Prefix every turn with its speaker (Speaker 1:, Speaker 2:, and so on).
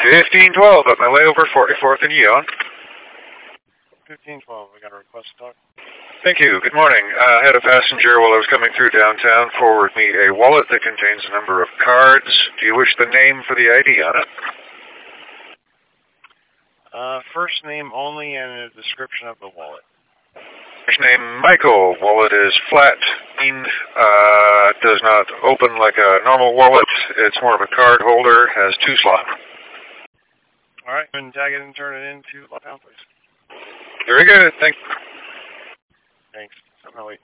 Speaker 1: 1512, up my way over 44th and Yonge.
Speaker 2: 1512, we got a request to talk.
Speaker 1: Thank you. Good morning. I had a passenger while I was coming through downtown forward me a wallet that contains a number of cards. Do you wish the name for the ID on it?
Speaker 2: First name only and a description of the wallet.
Speaker 1: First name Michael. Wallet is flat. Does not open like a normal wallet. It's more of a card holder. Has 2 slots.
Speaker 2: All right, and tag it and turn it into lockdown, please.
Speaker 1: Very good. Thanks.
Speaker 2: Thanks. I'll wait.